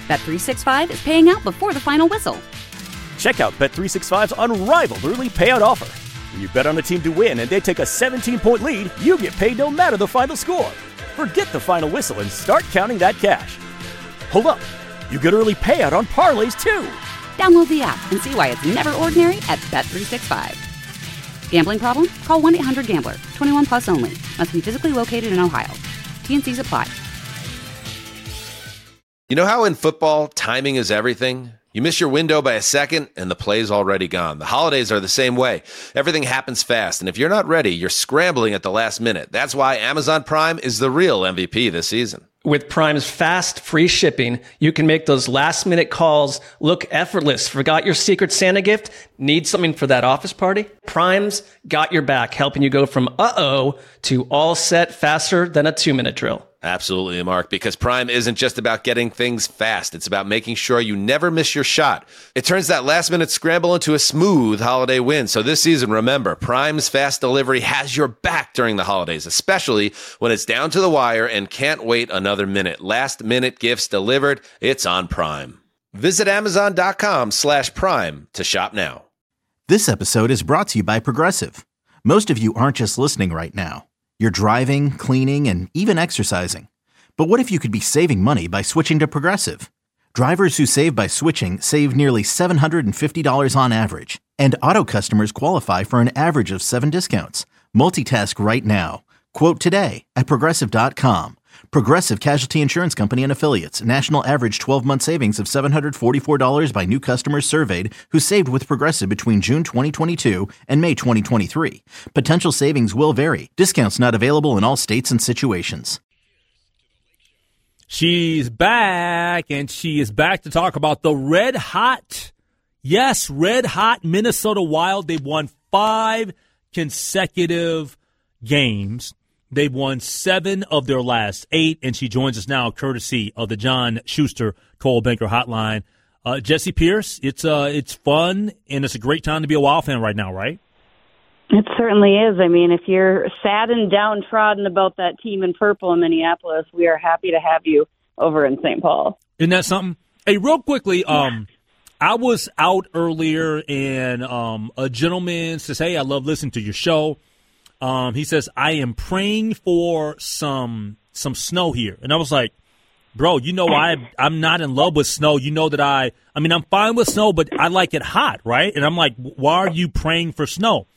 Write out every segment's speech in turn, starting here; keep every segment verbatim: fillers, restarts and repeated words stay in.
Bet three sixty-five is paying out before the final whistle. Check out Bet three sixty-five's unrivaled early payout offer. When you bet on a team to win and they take a seventeen-point lead, you get paid no matter the final score. Forget the final whistle and start counting that cash. Hold up. You get early payout on parlays, too. Download the app and see why it's never ordinary at Bet three sixty-five. Gambling problem? Call one eight hundred gambler. twenty-one plus only. Must be physically located in Ohio. T N Cs apply. You know how in football, timing is everything? You miss your window by a second, and the play's already gone. The holidays are the same way. Everything happens fast, and if you're not ready, you're scrambling at the last minute. That's why Amazon Prime is the real M V P this season. With Prime's fast, free shipping, you can make those last-minute calls look effortless. Forgot your Secret Santa gift? Need something for that office party? Prime's got your back, helping you go from uh-oh to all set faster than a two-minute drill. Absolutely, Mark, because Prime isn't just about getting things fast. It's about making sure you never miss your shot. It turns that last-minute scramble into a smooth holiday win. So this season, remember, Prime's fast delivery has your back during the holidays, especially when it's down to the wire and can't wait another minute. Last-minute gifts delivered, it's on Prime. Visit Amazon.com slash Prime to shop now. This episode is brought to you by Progressive. Most of you aren't just listening right now. You're driving, cleaning, and even exercising. But what if you could be saving money by switching to Progressive? Drivers who save by switching save nearly seven hundred fifty dollars on average. And auto customers qualify for an average of seven discounts. Multitask right now. Quote today at Progressive dot com. Progressive Casualty Insurance Company and Affiliates. National average twelve-month savings of seven hundred forty-four dollars by new customers surveyed who saved with Progressive between June twenty twenty-two and May twenty twenty-three. Potential savings will vary. Discounts not available in all states and situations. She's back, and she is back to talk about the red hot, yes, red hot Minnesota Wild. They've won five consecutive games. They've won seven of their last eight, and she joins us now courtesy of the John Schuster Coldwell Banker Hotline. Uh, Jessie Pierce, it's uh, it's fun, and it's a great time to be a Wild fan right now, right? It certainly is. I mean, if you're sad and downtrodden about that team in purple in Minneapolis, we are happy to have you over in Saint Paul. Isn't that something? Hey, real quickly, um, I was out earlier, and um, a gentleman says, hey, I love listening to your show. Um, he says, I am praying for some some snow here. And I was like, bro, you know I, I'm not in love with snow. You know that I – I mean, I'm fine with snow, but I like it hot, right? And I'm like, why are you praying for snow?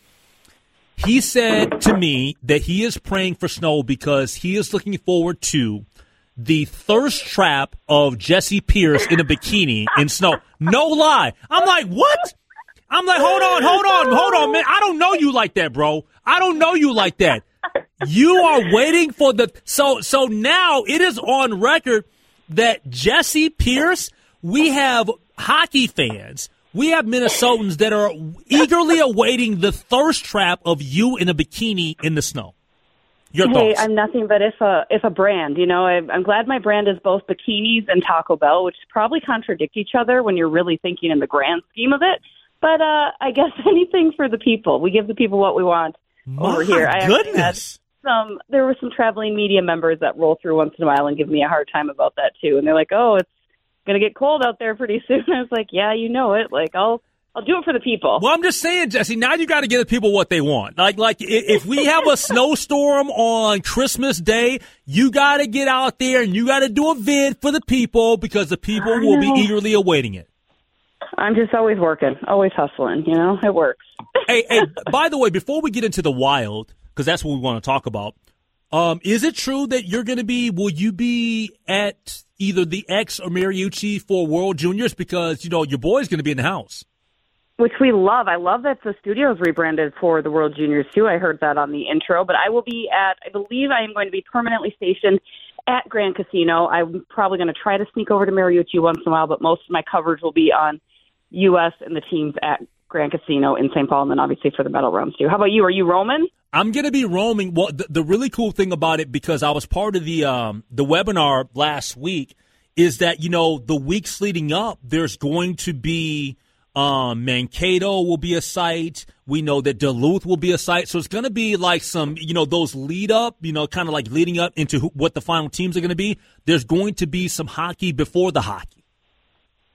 He said to me that he is praying for snow because he is looking forward to the thirst trap of Jessie Pierce in a bikini in snow. No lie. I'm like, what? I'm like, hold on, hold on, hold on, man. I don't know you like that, bro. I don't know you like that. You are waiting for the so so now it is on record that Jessie Pierce, we have hockey fans, we have Minnesotans that are eagerly awaiting the thirst trap of you in a bikini in the snow. Your hey, thoughts? I'm nothing but if a if a brand. You know, I, I'm glad my brand is both bikinis and Taco Bell, which probably contradict each other when you're really thinking in the grand scheme of it. But uh, I guess anything for the people. We give the people what we want My over here. I goodness. Some there were some traveling media members that roll through once in a while and give me a hard time about that too. And they're like, "Oh, it's going to get cold out there pretty soon." I was like, "Yeah, you know it. Like, I'll I'll do it for the people." Well, I'm just saying, Jessie, now you got to give the people what they want. Like, like if we have a snowstorm on Christmas Day, you got to get out there and you got to do a vid for the people because the people will be eagerly awaiting it. I'm just always working, always hustling, you know? It works. hey, hey, by the way, before we get into the Wild, because that's what we want to talk about, um, is it true that you're going to be, will you be at either the X or Mariucci for World Juniors? Because, you know, your boy's going to be in the house. Which we love. I love that the studio's rebranded for the World Juniors, too. I heard that on the intro. But I will be at, I believe I am going to be permanently stationed at Grand Casino. I'm probably going to try to sneak over to Mariucci once in a while, but most of my coverage will be on U S and the teams at Grand Casino in Saint Paul, and then obviously for the medal rounds too. How about you? Are you roaming? I'm going to be roaming. Well, the, the really cool thing about it, because I was part of the um, the webinar last week, is that, you know, the weeks leading up, there's going to be um, Mankato will be a site. We know that Duluth will be a site. So it's going to be like some, you know, those lead up, you know, kind of like leading up into who, what the final teams are going to be. There's going to be some hockey before the hockey.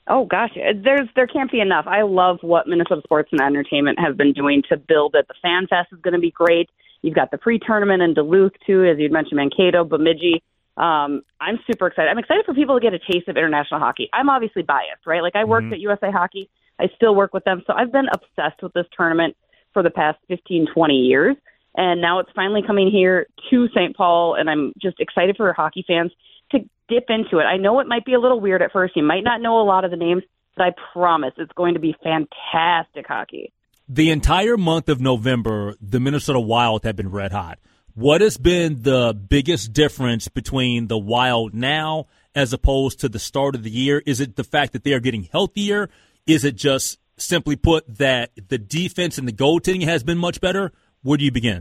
Oh, gosh, there's there can't be enough. I love what Minnesota Sports and Entertainment has been doing to build it. The Fan Fest is going to be great. You've got the pre-tournament in Duluth, too, as you mentioned, Mankato, Bemidji. Um, I'm super excited. I'm excited for people to get a taste of international hockey. I'm obviously biased, right? Like, I worked mm-hmm. at U S A Hockey. I still work with them. So I've been obsessed with this tournament for the past fifteen, twenty years. And now it's finally coming here to Saint Paul, and I'm just excited for hockey fans to dip into it. I know it might be a little weird at first. You might not know a lot of the names, but I promise it's going to be fantastic hockey. The entire month of November, the Minnesota Wild have been red hot. What has been the biggest difference between the Wild now as opposed to the start of the year? Is it the fact that they are getting healthier? Is it just simply put that the defense and the goaltending has been much better? Where do you begin?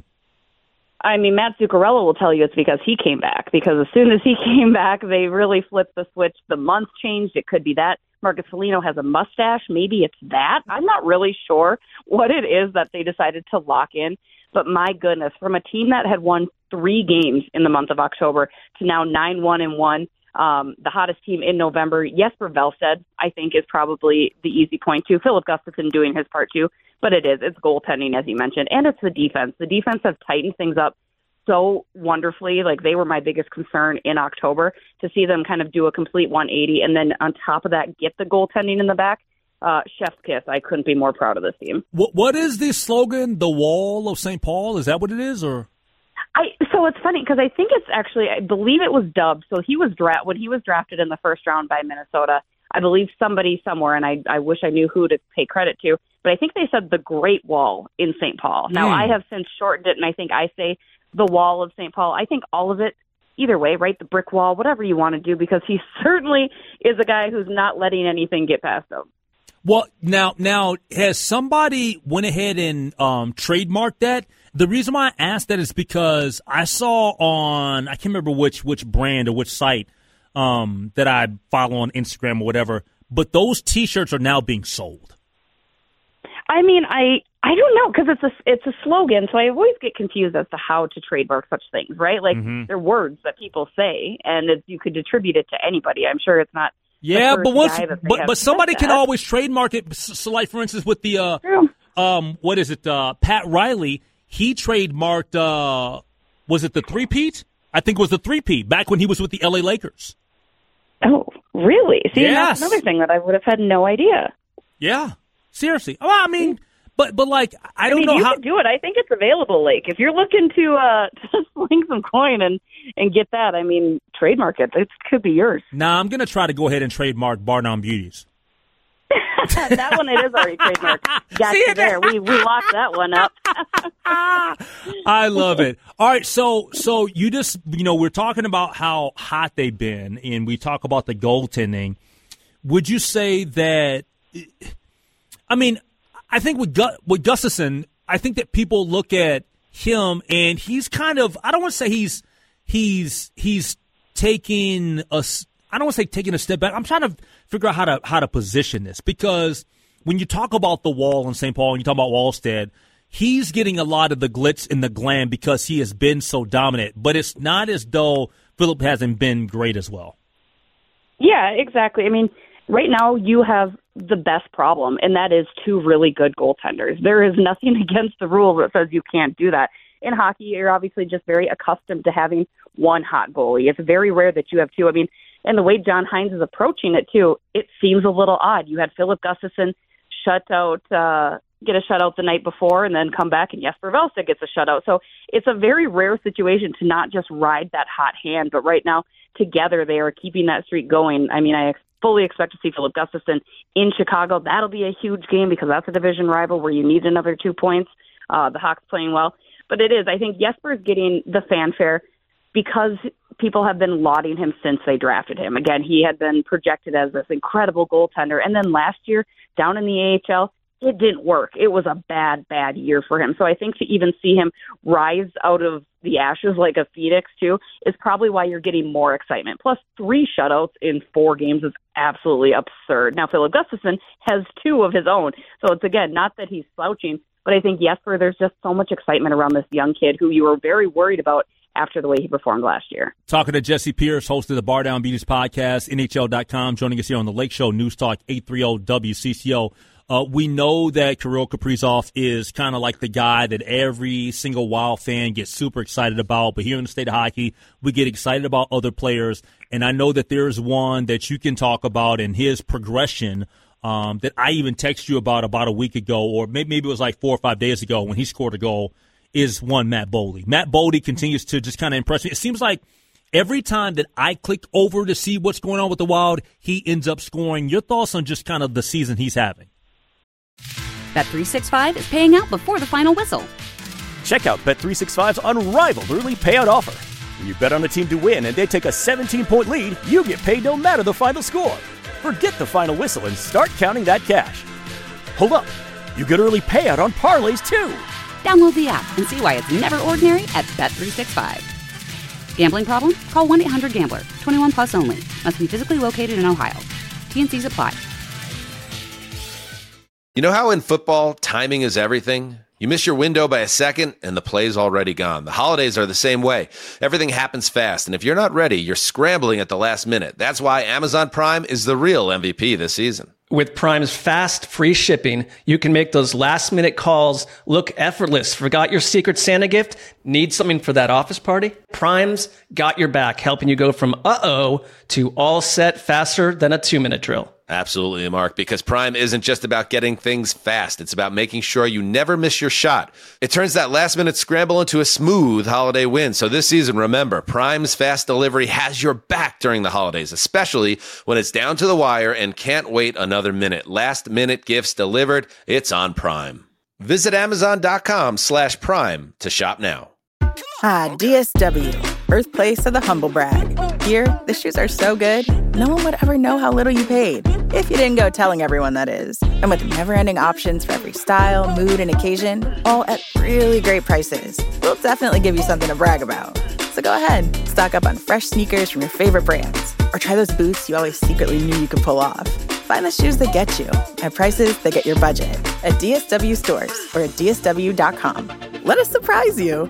I mean, Matt Zuccarello will tell you it's because he came back. Because as soon as he came back, they really flipped the switch. The month changed. It could be that. Marcus Foligno has a mustache. Maybe it's that. I'm not really sure what it is that they decided to lock in. But my goodness, from a team that had won three games in the month of October to now nine one and one, um, the hottest team in November, Jesper Velstedt, I think, is probably the easy point too. Philip Gustafsson doing his part too. But it is. It's goaltending, as you mentioned, and it's the defense. The defense has tightened things up so wonderfully. Like, they were my biggest concern in October, to see them kind of do a complete one eighty, and then on top of that, get the goaltending in the back. Uh, chef's kiss. I couldn't be more proud of this team. What What is the slogan, the Wall of Saint Paul? Is that what it is, or? I So it's funny, because I think it's actually, I believe it was dubbed, so he was dra- when he was drafted in the first round by Minnesota, I believe somebody somewhere, and I, I wish I knew who to pay credit to, but I think they said the Great Wall in Saint Paul. Now, mm. I have since shortened it, and I think I say the Wall of Saint Paul. I think all of it, either way, right, the brick wall, whatever you want to do, because he certainly is a guy who's not letting anything get past him. Well, now, now has somebody went ahead and um, trademarked that? The reason why I asked that is because I saw on, I can't remember which which brand or which site um, that I follow on Instagram or whatever, but those T-shirts are now being sold. I mean, I I don't know, because it's a it's a slogan, so I always get confused as to how to trademark such things, right? Like, mm-hmm. they're words that people say, and it's, you could attribute it to anybody. I'm sure it's not. Yeah, but once, but but somebody can always trademark it. So, like, for instance, with the uh, um, what is it? Uh, Pat Riley, he trademarked. Uh, was it the three-peat? I think it was the three-peat back when he was with the L A Lakers. Oh, really? See, yes. That's another thing that I would have had no idea. Yeah, seriously. Well, I mean, but but like, I don't I mean, know you how could do it. I think it's available. Like, if you're looking to uh, to sling some coin and and get that, I mean, trademark it. It could be yours. Nah, I'm gonna try to go ahead and trademark Bar Down Beauties. That one, it is already trademarked. Got you there. We we locked that one up. I love it. All right, so so you just, you know, we're talking about how hot they've been, and we talk about the goaltending. Would you say that? I mean, I think with Gu- with Gustafsson, I think that people look at him, and he's kind of, I don't want to say he's he's he's taking a. I don't want to say taking a step back. I'm trying to figure out how to how to position this, because when you talk about the Wall in Saint Paul and you talk about Wallstead, he's getting a lot of the glitz and the glam because he has been so dominant. But it's not as though Philip hasn't been great as well. Yeah, exactly. I mean, right now you have the best problem, and that is two really good goaltenders. There is nothing against the rule that says you can't do that. In hockey, you're obviously just very accustomed to having one hot goalie. It's very rare that you have two. I mean, and the way John Hines is approaching it, too, it seems a little odd. You had Philip Gustafsson shut out, uh, get a shutout the night before, and then come back and Jesper Velstedt gets a shutout. So it's a very rare situation to not just ride that hot hand, but right now, together, they are keeping that streak going. I mean, I ex- fully expect to see Philip Gustafsson in Chicago. That'll be a huge game because that's a division rival where you need another two points. Uh, the Hawks playing well. But it is. I think Jesper is getting the fanfare because people have been lauding him since they drafted him. Again, he had been projected as this incredible goaltender. And then last year, down in the A H L, it didn't work. It was a bad, bad year for him. So I think to even see him rise out of the ashes like a phoenix, too, is probably why you're getting more excitement. Plus, three shutouts in four games is absolutely absurd. Now, Philip Gustafsson has two of his own. So it's, again, not that he's slouching, but I think Jesper, there's just so much excitement around this young kid who you were very worried about after the way he performed last year. Talking to Jesse Pierce, host of the Bar Down Beaters podcast, N H L dot com, joining us here on the Lake Show News Talk eight thirty W C C O. Uh, we know that Kirill Kaprizov is kind of like the guy that every single Wild fan gets super excited about. But here in the state of hockey, we get excited about other players. And I know that there's one that you can talk about in his progression um, that I even texted you about about a week ago, or maybe, maybe it was like four or five days ago when he scored a goal, is one Matt Boldy. Matt Boldy continues to just kind of impress me. It seems like every time that I click over to see what's going on with the Wild, he ends up scoring. Your thoughts on just kind of the season he's having? Bet three sixty-five is paying out before the final whistle. Check out Bet three sixty-five's unrivaled early payout offer. When you bet on a team to win and they take a seventeen-point lead, you get paid no matter the final score. Forget the final whistle and start counting that cash. Hold up. You get early payout on parlays, too. Download the app and see why it's never ordinary at Bet three sixty-five. Gambling problem? Call one eight hundred gambler. twenty-one plus only. Must be physically located in Ohio. T N Cs apply. You know how in football, timing is everything? You miss your window by a second, and the play's already gone. The holidays are the same way. Everything happens fast, and if you're not ready, you're scrambling at the last minute. That's why Amazon Prime is the real M V P this season. With Prime's fast, free shipping, you can make those last-minute calls look effortless. Forgot your Secret Santa gift? Need something for that office party? Prime's got your back, helping you go from uh-oh to all set faster than a two-minute drill. Absolutely, Mark, because Prime isn't just about getting things fast. It's about making sure you never miss your shot. It turns that last-minute scramble into a smooth holiday win. So this season, remember, Prime's fast delivery has your back during the holidays, especially when it's down to the wire and can't wait another minute. Last-minute gifts delivered. It's on Prime. Visit Amazon.com slash Prime to shop now. Ah, D S W, birthplace of the humble brag. Here, the shoes are so good, no one would ever know how little you paid. If you didn't go telling everyone, that is. And with never-ending options for every style, mood, and occasion, all at really great prices, we'll definitely give you something to brag about. So go ahead, stock up on fresh sneakers from your favorite brands, or try those boots you always secretly knew you could pull off. Find the shoes that get you at prices that get your budget at D S W stores or at D S W dot com. Let us surprise you.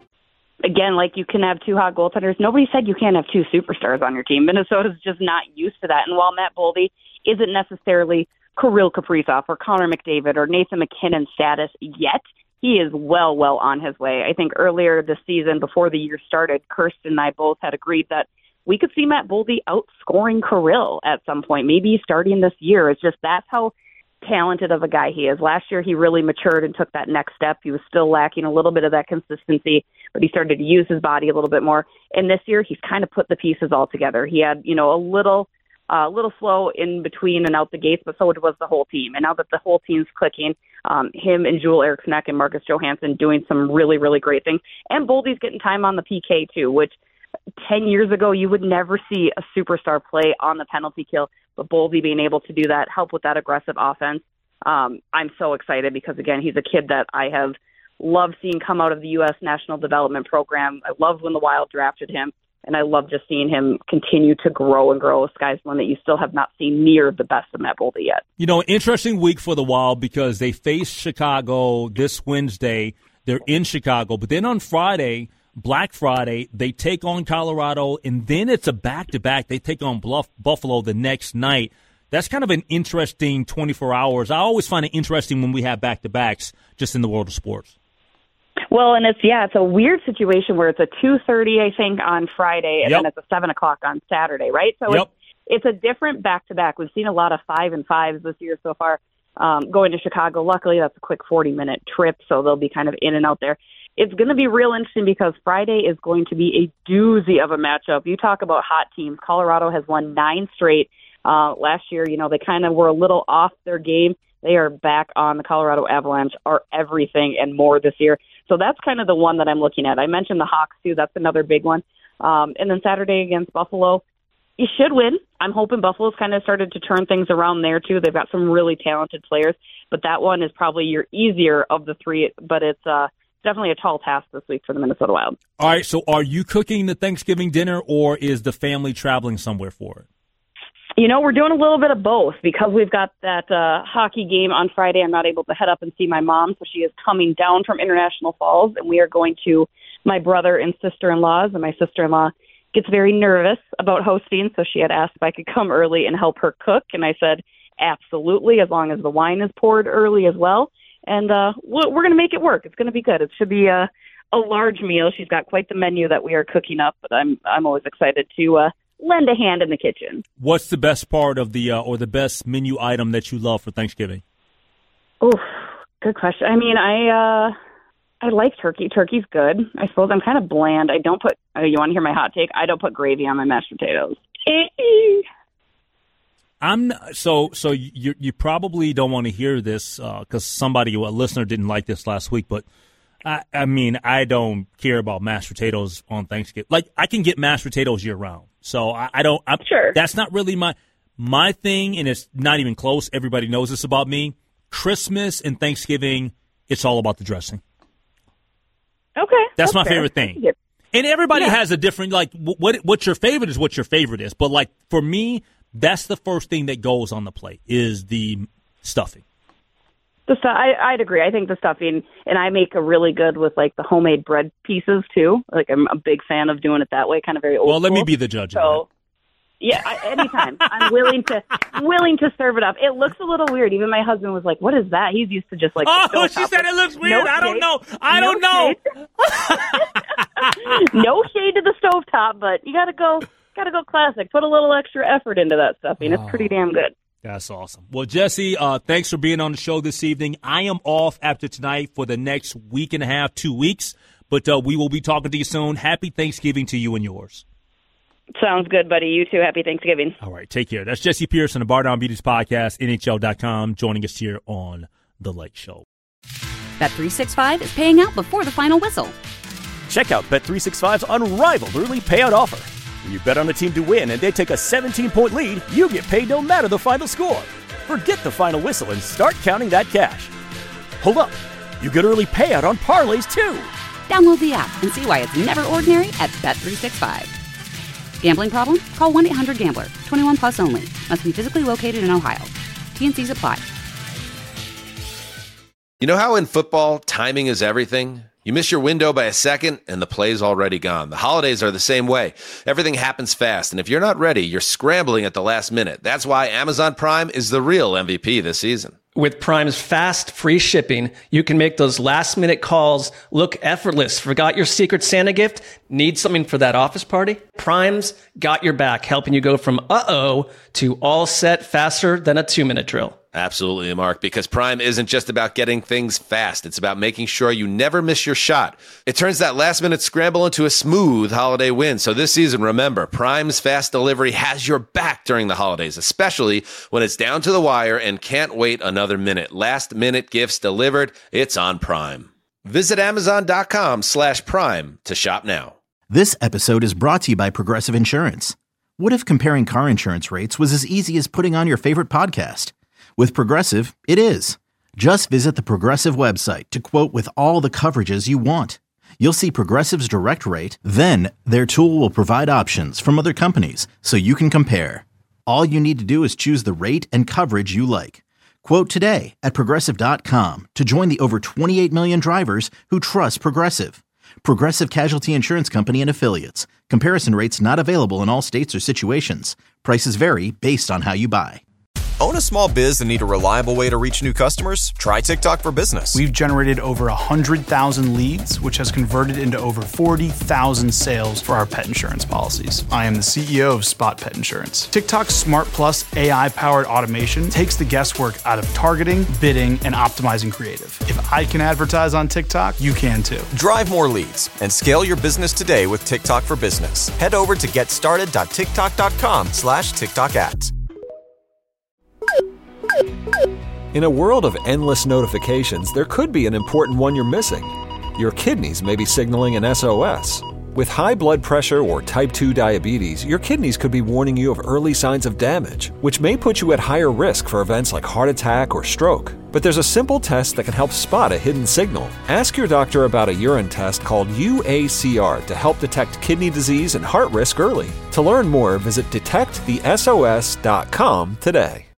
Again, like you can have two hot goaltenders. Nobody said you can't have two superstars on your team. Minnesota's just not used to that. And while Matt Boldy isn't necessarily Kirill Kaprizov or Connor McDavid or Nathan McKinnon status yet, he is well, well on his way. I think earlier this season, before the year started, Kirsten and I both had agreed that we could see Matt Boldy outscoring Kirill at some point, maybe starting this year. It's just that's how talented of a guy he is. Last year, he really matured and took that next step. He was still lacking a little bit of that consistency, but he started to use his body a little bit more. And this year, he's kind of put the pieces all together. He had, you know, a little, a uh, little slow in between and out the gates, but so was the whole team. And now that the whole team's clicking, um, him and Joel Eriksson and Marcus Johansson doing some really, really great things. And Boldy's getting time on the P K too, which ten years ago, you would never see a superstar play on the penalty kill, but Boldy being able to do that, help with that aggressive offense. Um, I'm so excited because, again, he's a kid that I have loved seeing come out of the U S National Development Program. I loved when the Wild drafted him, and I love just seeing him continue to grow and grow. This guy's one that you still have not seen near the best of Matt Boldy yet. You know, interesting week for the Wild because they face Chicago this Wednesday. They're in Chicago, but then on Friday, Black Friday, they take on Colorado, and then it's a back-to-back. They take on Bluff, Buffalo the next night. That's kind of an interesting twenty-four hours. I always find it interesting when we have back-to-backs just in the world of sports. Well, and it's, yeah, it's a weird situation where it's a two thirty, I think, on Friday, and yep. then it's a seven o'clock on Saturday, right? So yep. it's, it's a different back-to-back. We've seen a lot of five and fives this year so far. Um, going to Chicago, luckily, that's a quick forty-minute trip, so they'll be kind of in and out there. It's going to be real interesting because Friday is going to be a doozy of a matchup. You talk about hot teams. Colorado has won nine straight. Uh, last year, you know, they kind of were a little off their game. They are back on. The Colorado Avalanche are everything and more this year. So that's kind of the one that I'm looking at. I mentioned the Hawks, too. That's another big one. Um, and then Saturday against Buffalo, you should win. I'm hoping Buffalo's kind of started to turn things around there, too. They've got some really talented players. But that one is probably your easier of the three. But it's uh, definitely a tall task this week for the Minnesota Wild. All right, so are you cooking the Thanksgiving dinner, or is the family traveling somewhere for it? You know, we're doing a little bit of both because we've got that uh, hockey game on Friday. I'm not able to head up and see my mom, so she is coming down from International Falls, and we are going to my brother and sister-in-laws, and my sister-in-law gets very nervous about hosting, so she had asked if I could come early and help her cook, and I said, absolutely, as long as the wine is poured early as well. And uh, we're going to make it work. It's going to be good. It should be a, a large meal. She's got quite the menu that we are cooking up, but I'm I'm always excited to uh, lend a hand in the kitchen. What's the best part of the uh, or the best menu item that you love for Thanksgiving? Oh, good question. I mean, I uh, I like turkey. Turkey's good. I suppose I'm kind of bland. I don't put. Oh, you want to hear my hot take? I don't put gravy on my mashed potatoes. I'm so so. You you probably don't want to hear this because uh, somebody, a listener, didn't like this last week. But I, I mean, I don't care about mashed potatoes on Thanksgiving. Like, I can get mashed potatoes year round, so I, I don't. I'm, sure, that's not really my my thing, and it's not even close. Everybody knows this about me. Christmas and Thanksgiving, it's all about the dressing. Okay, that's, that's my fair. favorite thing. And everybody yeah. has a different, like, what what your favorite is what your favorite is. But, like, for me, that's the first thing that goes on the plate is the stuffing. The stu- I, I'd agree. I think the stuffing, and I make a really good with, like, the homemade bread pieces, too. Like, I'm a big fan of doing it that way, kind of very old Well, let school. me be the judge so, of that. Yeah, I, anytime. I'm willing to willing to serve it up. It looks a little weird. Even my husband was like, what is that? He's used to just, like, oh, she said it looks weird. No I don't shade. know. I no don't know. No shade to the stovetop, but you got to go got to go classic. Put a little extra effort into that stuffing. It's pretty damn good. That's awesome. Well, Jesse, uh, thanks for being on the show this evening. I am off after tonight for the next week and a half, two weeks, but uh, we will be talking to you soon. Happy Thanksgiving to you and yours. Sounds good, buddy. You too. Happy Thanksgiving. All right. Take care. That's Jesse Pearson, the Bar Down Beauties Podcast, N H L dot com, joining us here on The Late Show. Bet three sixty-five is paying out before the final whistle. Check out Bet three sixty-five's unrivaled early payout offer. When you bet on a team to win and they take a seventeen-point lead, you get paid no matter the final score. Forget the final whistle and start counting that cash. Hold up. You get early payout on parlays, too. Download the app and see why it's never ordinary at Bet three sixty-five. Gambling problem? Call one eight hundred gambler. twenty-one plus only. Must be physically located in Ohio. T N Cs apply. You know how in football, timing is everything? You miss your window by a second, and the play's already gone. The holidays are the same way. Everything happens fast, and if you're not ready, you're scrambling at the last minute. That's why Amazon Prime is the real M V P this season. With Prime's fast, free shipping, you can make those last-minute calls look effortless. Forgot your Secret Santa gift? Need something for that office party? Prime's got your back, helping you go from uh-oh to all set faster than a two-minute drill. Absolutely, Mark, because Prime isn't just about getting things fast. It's about making sure you never miss your shot. It turns that last-minute scramble into a smooth holiday win. So this season, remember, Prime's fast delivery has your back during the holidays, especially when it's down to the wire and can't wait another minute. Last-minute gifts delivered, it's on Prime. Visit Amazon.com slash Prime to shop now. This episode is brought to you by Progressive Insurance. What if comparing car insurance rates was as easy as putting on your favorite podcast? With Progressive, it is. Just visit the Progressive website to quote with all the coverages you want. You'll see Progressive's direct rate, then their tool will provide options from other companies so you can compare. All you need to do is choose the rate and coverage you like. Quote today at Progressive dot com to join the over twenty-eight million drivers who trust Progressive. Progressive Casualty Insurance Company and Affiliates. Comparison rates not available in all states or situations. Prices vary based on how you buy. Own a small biz and need a reliable way to reach new customers? Try TikTok for Business. We've generated over one hundred thousand leads, which has converted into over forty thousand sales for our pet insurance policies. I am the C E O of Spot Pet Insurance. TikTok's Smart Plus A I-powered automation takes the guesswork out of targeting, bidding, and optimizing creative. If I can advertise on TikTok, you can too. Drive more leads and scale your business today with TikTok for Business. Head over to getstarted.tiktok.com slash TikTok ads. In a world of endless notifications, there could be an important one you're missing. Your kidneys may be signaling an S O S. With high blood pressure or type two diabetes, your kidneys could be warning you of early signs of damage, which may put you at higher risk for events like heart attack or stroke. But there's a simple test that can help spot a hidden signal. Ask your doctor about a urine test called U A C R to help detect kidney disease and heart risk early. To learn more, visit detect the S O S dot com today.